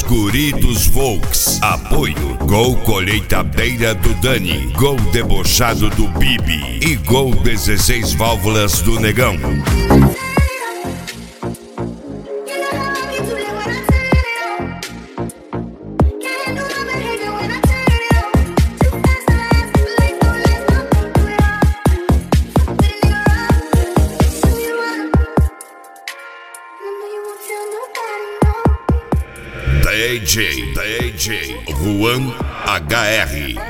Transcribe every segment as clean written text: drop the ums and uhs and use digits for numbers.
Guri dos Volks. Apoio: Gol Colheitadeira do Dani, Gol Debochado do Bibi e Gol 16 Válvulas do Negão. DJ Juan HR.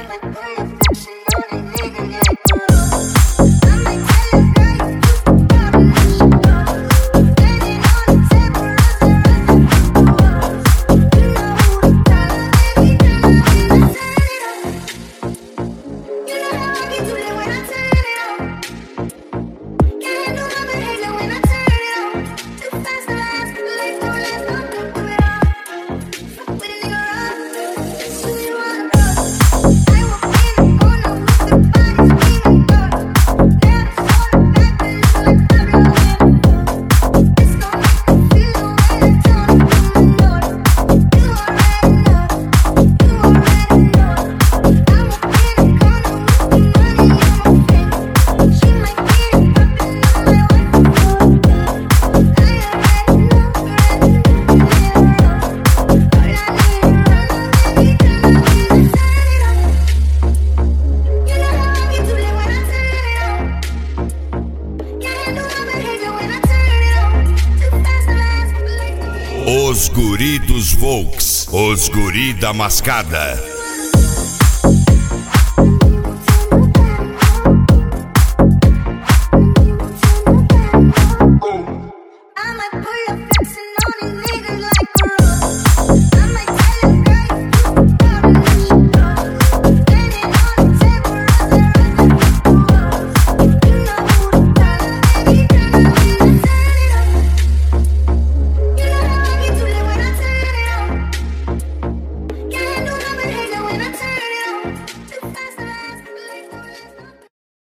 Os Guri dos Volks, os Guri da Mascada.